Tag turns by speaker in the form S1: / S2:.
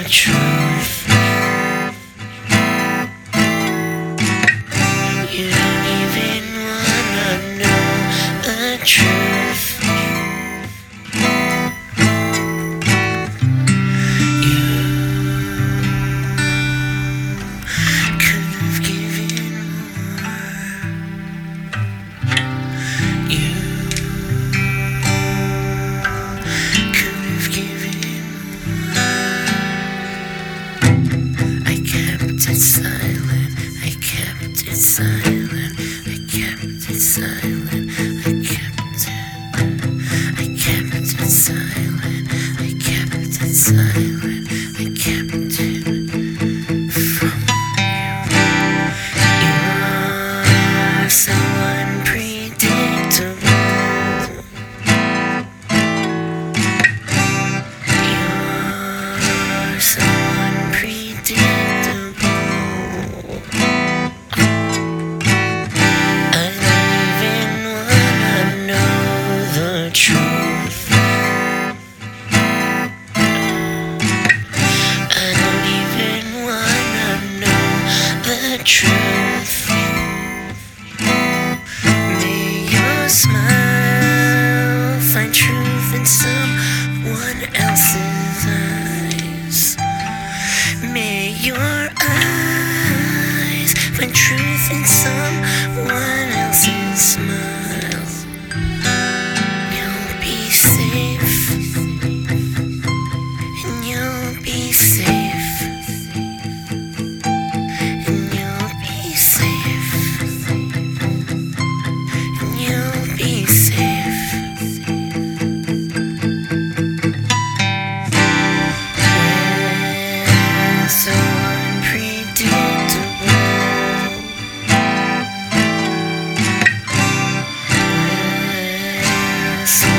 S1: truth. You don't even wanna know the truth. You could have given more. You could have given more. I kept it silent. I kept it silent. I kept it silent. I kept it. I kept it silent. I kept it silent. I kept it from you. You're so unpredictable. You're so unpredictable. I don't even wanna know the truth. I don't even wanna know the truth. May your smile find truth in someone else's eyes. May your eyes find truth in someone else's smile. You'll be safe, and you'll be safe, and you'll be safe, and you'll be safe. We're so unpredictable. We're so